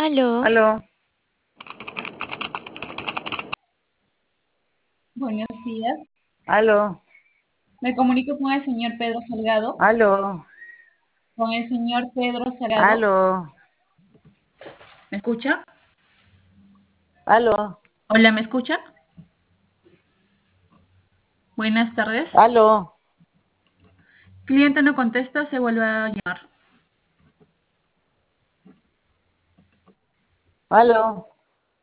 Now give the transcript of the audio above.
Aló, Aló, Buenos días. aló, Me comunico con el señor Pedro Salgado. aló, Con el señor Pedro Salgado. aló, ¿Me escucha? aló, Hola, ¿me escucha? Buenas tardes. aló, Cliente no contesta, se vuelve a llamar. aló.